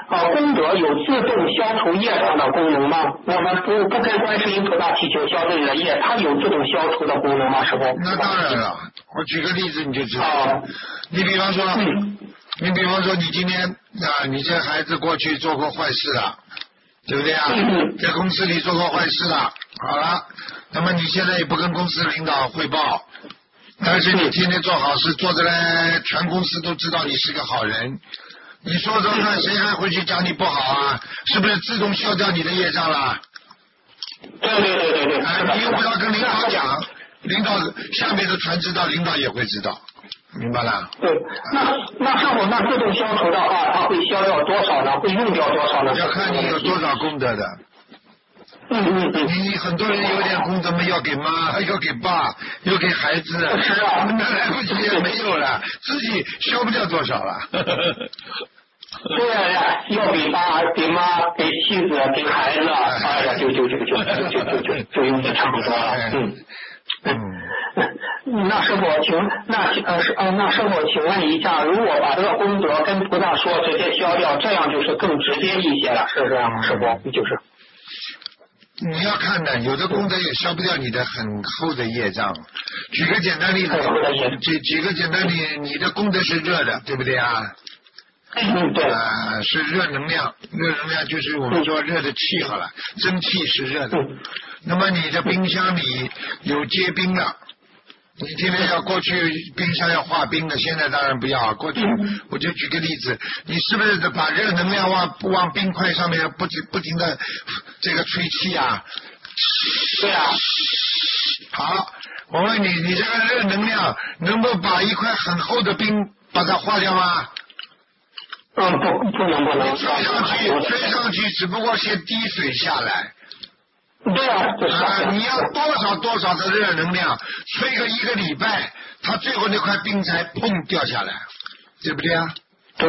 功德有自动消除业障的功能吗？我们不跟观世音菩萨祈求消自己的业，它有自动消除的功能吗？师傅？ 那当然了，我举个例子你就知道。你比方说，你今天你这孩子过去做过坏事了，对不对啊？在公司里做过坏事了，好了，那么你现在也不跟公司领导汇报，但是你天天做好事，做的嘞，全公司都知道你是个好人。你说说看，谁还会去讲你不好啊？是不是自动消掉你的业障了？ 对。 你又不要跟领导讲，领导下面的全知道，领导也会知道，明白了？ 对，那师傅，那自动消除的话，它会消掉多少呢？会用掉多少呢？ 要看你有多少功德的。你很多人有点功德嘛，要给妈，要给爸，要给孩子， 是啊， 那来不及也没有了，自己消不掉多少了。 对呀，要给爸、给妈、给妻子、给孩子，哎呀，就用的差不多了。那师傅，那师傅，请问一下，如果把这个功德跟菩萨说，直接消掉，这样就是更直接一些了，是这样吗？师傅，就是。 你要看的，有的功德也消不掉你的很厚的业障。举个简单例子，举个简单例，你的功德是热的，对不对啊？ 对。 是热能量，热能量就是我们说热的气好了，蒸汽是热的。那么你的冰箱里有结冰了，你天天要过去冰箱要化冰的，现在当然不要。过去我就举个例子，你是不是把热能量往冰块上面不停的这个吹气啊？ 对啊。 好，我问你，你这个热能量能够把一块很厚的冰把它化掉吗？ 不能。 吹上去，只不过先滴水下来。 对啊， 你要多少的热能量，吹个1个礼拜，它最后那块冰才砰掉下来，对不对啊？ 对，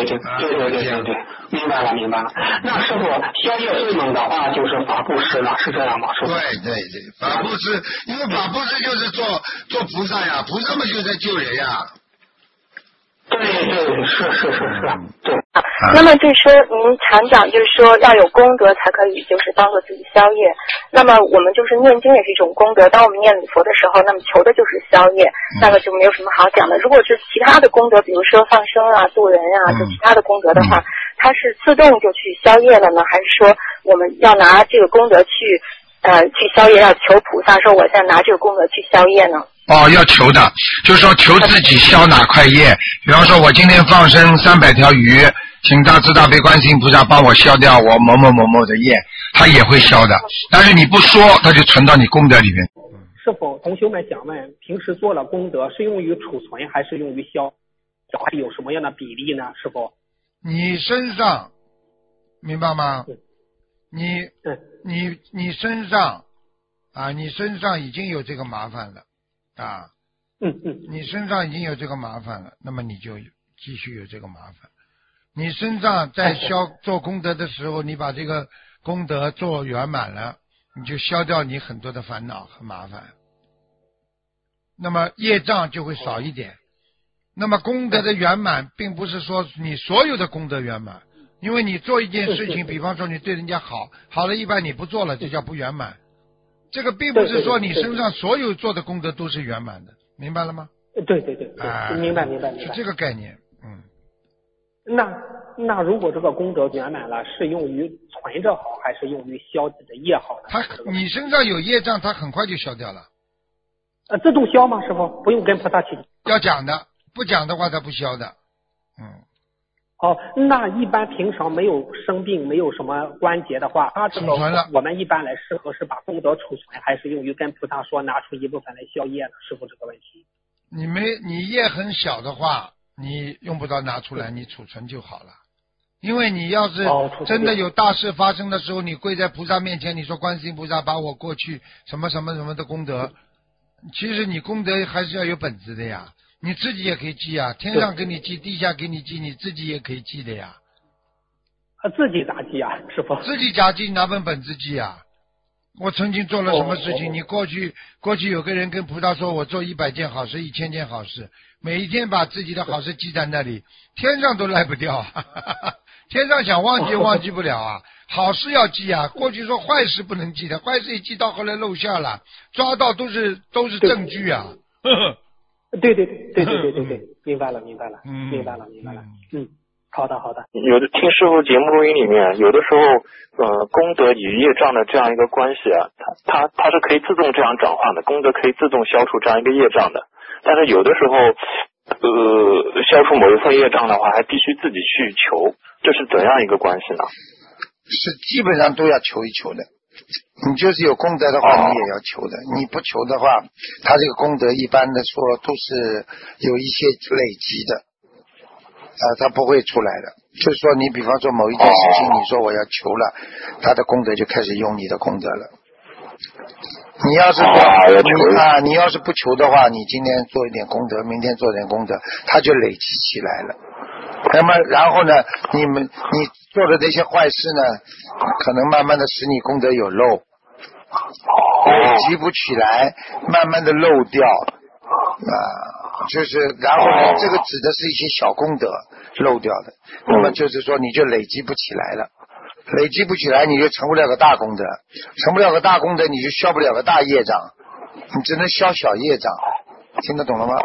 明白了。那师傅，消业最猛的话就是法布施了，是这样吗？师傅？ 对，法布施，因为法布施就是做菩萨呀，菩萨们就在救人呀。 对，是，对。 那么就是说，您常讲就是说要有功德才可以就是帮助自己消业。那么我们就是念经也是一种功德，当我们念礼佛的时候，那么求的就是消业，那个就没有什么好讲的。如果是其他的功德，比如说放生啊、渡人啊，就其他的功德的话，它是自动就去消业了呢，还是说我们要拿这个功德去消业，要求菩萨说我现在拿这个功德去消业呢？ 要求的，就是说求自己消哪块业。比方说我今天放生300条鱼，请大慈大悲观世音菩萨帮我消掉我某某的业，他也会消的。但是你不说，他就存到你功德里面。 是否同学们想问，平时做了功德是用于储存还是用于消？还有什么样的比例呢？是否？ 你身上明白吗？你身上你身上已经有这个麻烦了你身上已经有这个麻烦了，那么你就继续有这个麻烦。你身上在做功德的时候，你把这个功德做圆满了，你就消掉你很多的烦恼和麻烦，那么业障就会少一点。那么功德的圆满并不是说你所有的功德圆满，因为你做一件事情，比方说你对人家好了一半你不做了，这叫不圆满。这个并不是说你身上所有做的功德都是圆满的，明白了吗？ 对，明白。 是这个概念。 那如果这个功德圆满了，是用于存着好，还是用于消自己的业好呢？ 你身上有业障，它很快就消掉了。 自动消吗？师傅不用跟菩萨祈求？ 要讲的，不讲的话它不消的。 那一般平常没有生病，没有什么关节的话，这个我们一般来适合是把功德储存，还是用于跟菩萨说拿出一部分来消业呢？师傅这个问题。 你业很小的话，你用不着拿出来，你储存就好了。因为你要是真的有大事发生的时候，你跪在菩萨面前，你说观世音菩萨把我过去什么的功德，其实你功德还是要有本子的呀，你自己也可以记啊，天上给你记，地下给你记，你自己也可以记的呀。 自己咋记啊，师傅？ 自己咋记？拿本子记啊。我曾经做了什么事情，你过去有个人跟菩萨说我做100件好事，1000件好事，每一天把自己的好事记在那里，天上都赖不掉天上想忘记忘记不了啊，好事要记啊。过去说坏事不能记的，坏事一记到后来露馅了，抓到都是证据啊。 对，明白了。好的。 有的听师傅节目录音里面，有的时候功德与业障的这样一个关系啊，它是可以自动这样转换的，功德可以自动消除这样一个业障的。但是有的时候消除某一份业障的话，还必须自己去求，这是怎样一个关系呢？ 是基本上都要求一求的。你就是有功德的话，你也要求的。你不求的话，他这个功德一般的说都是有一些累积的。他不会出来的，就是说你比方说某一件事情，你说我要求了，他的功德就开始用你的功德了。你要是你要是不求的话，你今天做一点功德，明天做点功德，它就累积起来了。那么然后呢，你做的这些坏事呢，可能慢慢的使你功德有漏，累积不起来，慢慢的漏掉就是然后呢，这个指的是一些小功德漏掉的，那么就是说你就累积不起来了，累积不起来你就成不了个大功德，成不了个大功德你就消不了个大业障，你只能消小业障，听得懂了吗？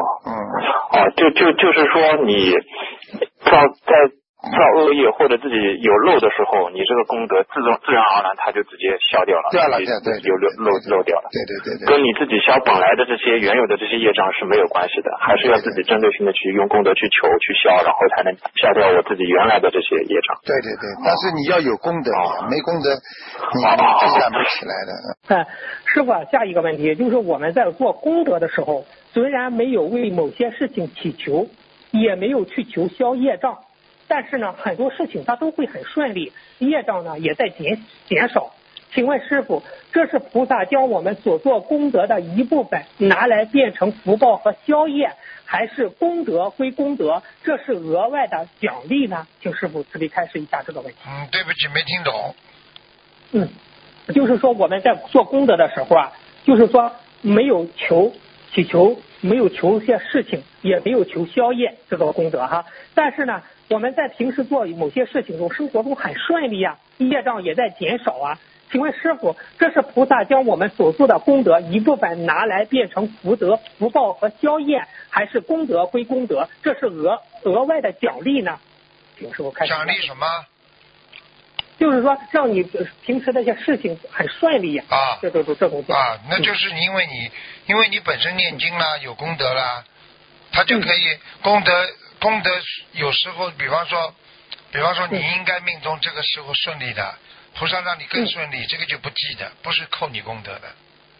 就是说你造恶业或者自己有漏的时候，你这个功德自然而然它就直接消掉了， 对， 有漏掉了。 对， 跟你自己消本来的这些原有的这些业障是没有关系的，还是要自己针对性的去用功德去求去消，然后才能消掉我自己原来的这些业障。 对，但是你要有功德，没功德你积攒不起来的。 师傅，下一个问题就是我们在做功德的时候，虽然没有为某些事情祈求，也没有去求消业障，但是呢，很多事情它都会很顺利，业障呢也在减少。请问师傅，这是菩萨将我们所做功德的一部分拿来变成福报和消业，还是功德归功德，这是额外的奖励呢？请师傅慈悲开示一下这个问题。 对不起，没听懂。 就是说我们在做功德的时候啊，就是说没有祈求，没有求一些事情，也没有求消业这个功德哈。但是呢，我们在平时做某些事情中，生活中很顺利啊，业障也在减少啊。请问师傅，这是菩萨将我们所做的功德一部分拿来变成福报和消业，还是功德归功德，这是额外的奖励呢？请师傅开始。 奖励什么？ 就是说让你平时那些事情很顺利这种那就是因为你本身念经啦，有功德啦，他就可以功德有时候比方说你应该命中这个时候顺利的，菩萨让你更顺利，这个就不记的，不是扣你功德的。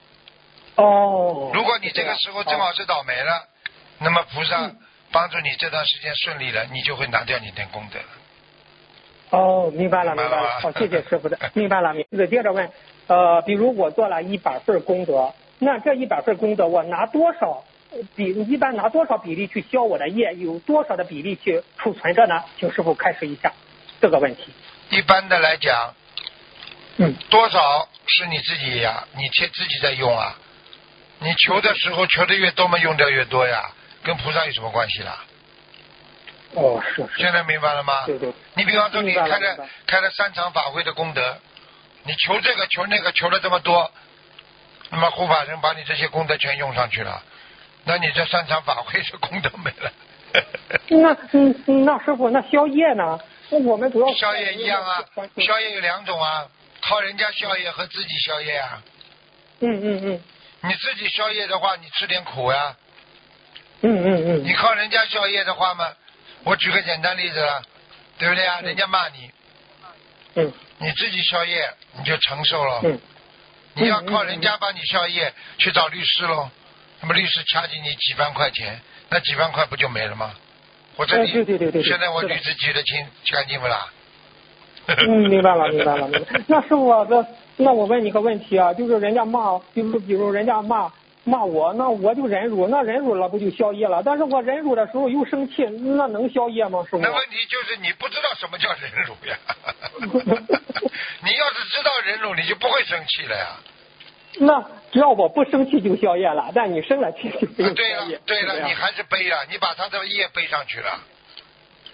如果你这个时候正好是倒霉了，那么菩萨帮助你这段时间顺利了，你就会拿掉你的功德了。 明白了。好，谢谢师傅的，明白了。接着问，比如我做了100份功德，那这100份功德我拿多少一般拿多少比例去消我的业，有多少的比例去储存着呢？请师傅开示一下这个问题。 一般的来讲，多少是你自己呀，你自己在用啊。你求的时候求的越多嘛，用的越多呀，跟菩萨有什么关系啦？ 是。 现在明白了吗？ 对。 你比方说你开了3场法会的功德，你求这个求那个求了这么多，那么护法神把你这些功德全用上去了，那你这3场法会的功德没了。 那师傅，那消业呢？我们主要消业一样啊，消业有2种啊，靠人家消业和自己消业啊。你自己消业的话，你吃点苦呀。你靠人家消业的话嘛，我举个简单例子了，对不对啊？人家骂你，你自己消业你就承受了。你要靠人家帮你消业，去找律师喽，那么律师掐进你几万块钱，那几万块不就没了吗？我这里现在我例子举得干净不啦？ 明白了。那师傅，那我问你个问题啊，就是人家骂，比如人家骂我，那我就忍辱，那忍辱了不就消业了？但是我忍辱的时候又生气，那能消业吗？师傅？ 那问题就是你不知道什么叫忍辱呀。你要是知道忍辱，你就不会生气了呀。 那只要我不生气就消业了，但你生了气就不用消业。 对了，你还是背了，你把他的业背上去了。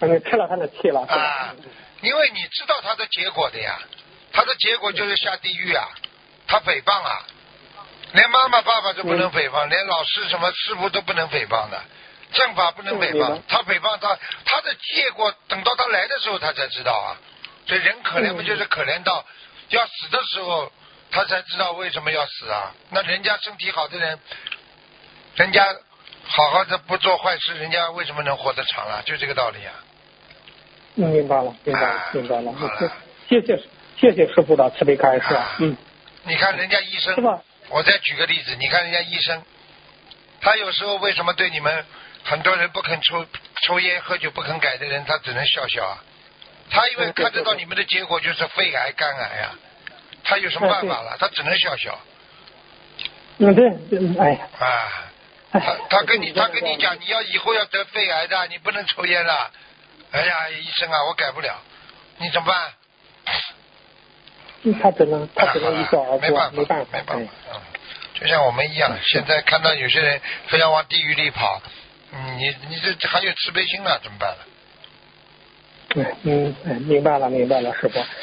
吃了他的气了。 啊，因为你知道他的结果的呀，他的结果就是下地狱啊，他诽谤啊，连妈妈爸爸都不能诽谤，连老师什么师傅都不能诽谤的，正法不能诽谤，他诽谤他的结果等到他来的时候他才知道啊，所以人可怜不就是可怜到要死的时候他才知道为什么要死啊？那人家身体好的人，人家好好的不做坏事，人家为什么能活得长啊？就这个道理啊。 明白了。谢谢师傅的慈悲开示。 你看人家医生，我再举个例子，你看人家医生，他有时候为什么对你们很多人不肯抽烟喝酒不肯改的人，他只能笑笑啊？他因为看得到你们的结果就是肺癌肝癌啊，他有什么办法了？他只能笑笑。 对，哎呀。 他跟你讲，你要以后要得肺癌的，你不能抽烟了。哎呀，医生啊，我改不了，你怎么办？ 他只能一笑而过，没办法。 就像我们一样，现在看到有些人非要往地狱里跑，你这还有慈悲心了，怎么办了？ 明白了，师傅。